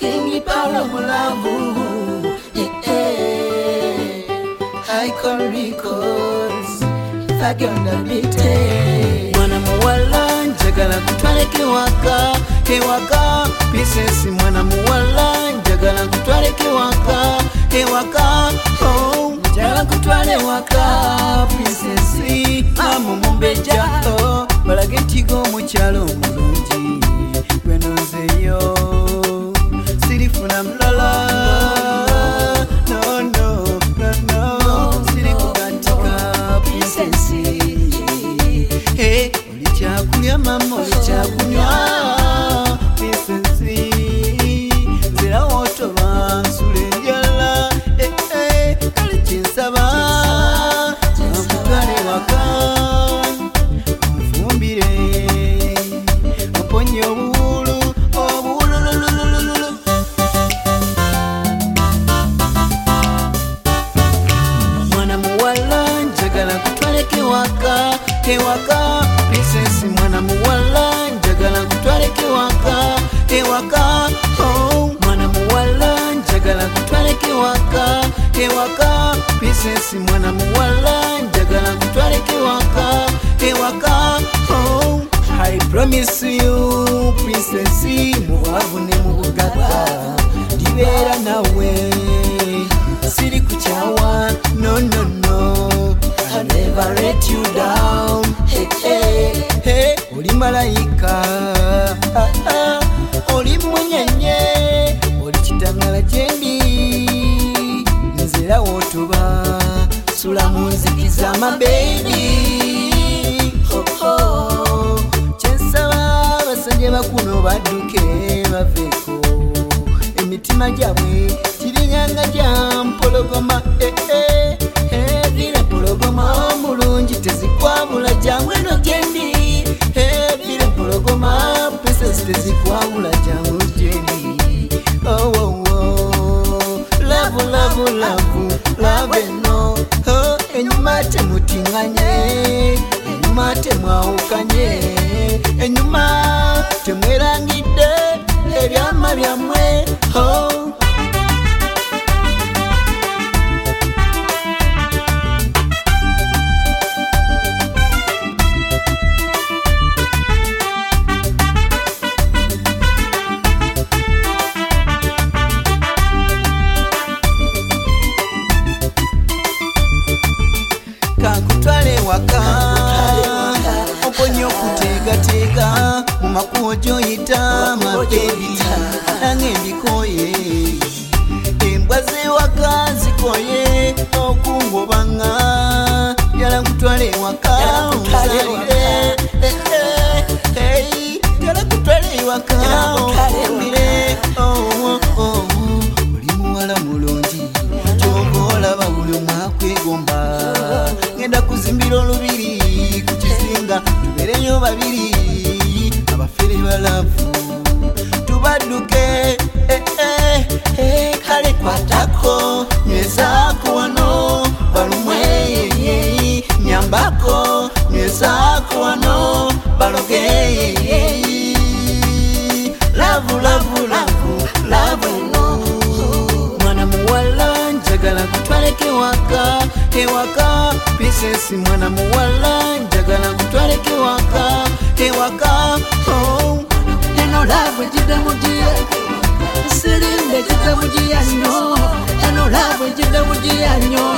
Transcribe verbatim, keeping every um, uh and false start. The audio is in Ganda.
King Paulo Mulavu, yeah, yeah. Icon Records, Faganda Bite. Mwana muwala njagala kutwale kiwaka, kiwaka Princess. Mwana muwala njagala kutwale kiwaka, kiwaka oh. Njagala kutwale waka Princess. Amu mumbeja oh. Balage ntigo mukyalo mulungi gwenonzeyo sirifuna mlala. No, no, no, no. Sirikukatika Princess. Hey, ulichakunya mama, ulichakunya Princess. Zira woto bansule njala. Eh, eh, kali chinsaba nakutwale waka mfumbire mponye obulu obulululululu. Mwana muwala njagala kutwale kiwaka, kiwaka Princess. Mwana muwala njagala kutwale kiwaka, kiwaka oh. Mwana muwala njagala kutwale kiwaka, kiwaka Princess. Mwana muwala njagala kutwale kiwaka, kiwaka oh. I promise you Princess, muwavu ne mubugata ndibera nawe siri kuchawa. No, no, no, I never let you down. Hey, hey, hey. Oli malayika ah, ah. Oli munyenye, oli kitangala jendi. Nzira wotuba sula munzikiza my baby oh, oh. Chensaba basanje bakuno baduke baveko emitima jabwe tirinyanga jya mpologoma. Eh, eh, eh. Vile mpologoma mulungi tezikwabula jangwe no jendi. Eh, vile mpologoma Princess tezikwabula jangwe jendi. Oh, oh, oh. Love, love, love, love no oh. Enyuma temutinganye, enyuma temwawukanye, enyuma temwerangidde ebyama byamwe oh. Kakutwale waka oponyo kutegatega mumakuojo yita mabebi nange mbikoye embwa zewaka zikoye okungobanga yala kutwale waka uzalire yala kutwale waka umire oh, oh. Oli muwala mulungi kyobola bawuli mwakwegomba. Ngenda kuzimbira olubiri ku kizinga tubereyo babiri abafere balavu tubaduke. Eh, eh, eh. Kale kwatako nywezako wano balumwe nyambako nywezako wano baloge. Lavu, lavu, lavu, lavu no. Mwana muwala njagala kutwale kiwaka, kiwaka Princess. Mwana muwala njagala kutwale kiwaka, kiwaka oh. Eno love jida mujiya sirinde jida mujiya nyo. Eno love jida mujiya nyo.